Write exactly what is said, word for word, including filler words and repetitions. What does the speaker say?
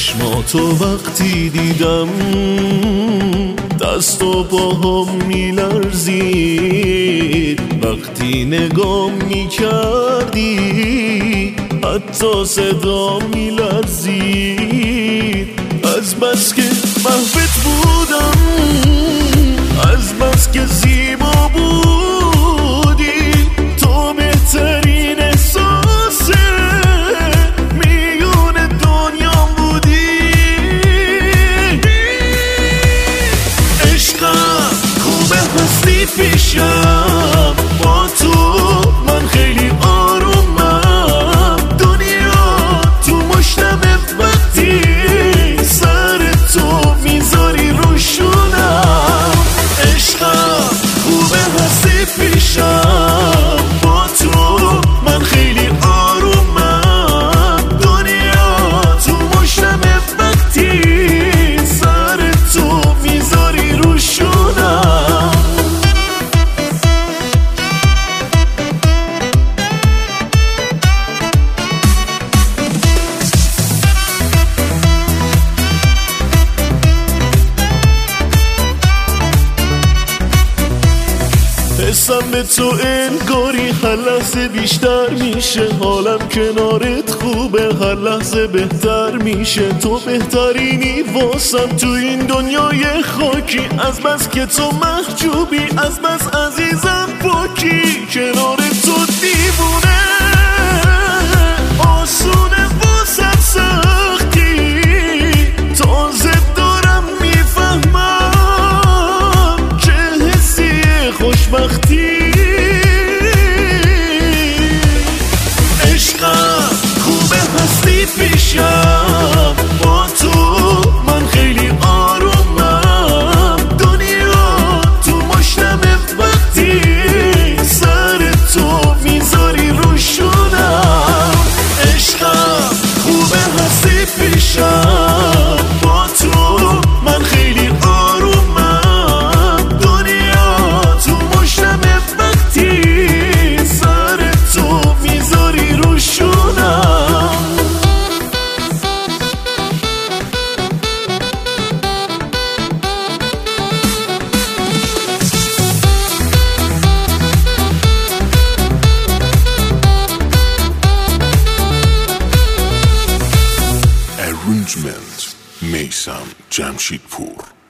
چشماتو وقتی دیدم دست و پاهم میلرزید، وقتی نگام میکردی حتی صدا میلرزید. از بس که محبت بودم، از بس که زیبا بودی، تو بهترین احساسه میون دنیا بودی. عشقم خوبه هستی پیشم، با تو من خیلی آرومم. دنیا تو مشتمه وقتی سر تو میذاری روشونم. عشقم خوبه هستی پیشم، با تو من خیلی آرومم. دنیا تو مشتمه وقتی سر تو میذاری روشونم. حسم به تو انگاری هر لحظه بیشتر میشه، حالم کنارت خوبه هر لحظه بهتر میشه. تو بهترینی واسم تو این دنیای خاکی، از بس که تو محجوبی، از بس عزیزم پاکی. کنار تو دیوونه آسونه واسم سختی، تازه دارم میفهمم چه حسی خوشبختی. عشقم خوبه هستی پیشم، با تو من خیلی آرومم. دنیا تو مشتمه وقتی سر تو میذاری روشونم. عشقم خوبه هستی پیشم، با تو من خیلی آرومم. دنیا تو مشتمه وقتی سر تو میذاری روشونم. Arrangement میثم جمشیدپور.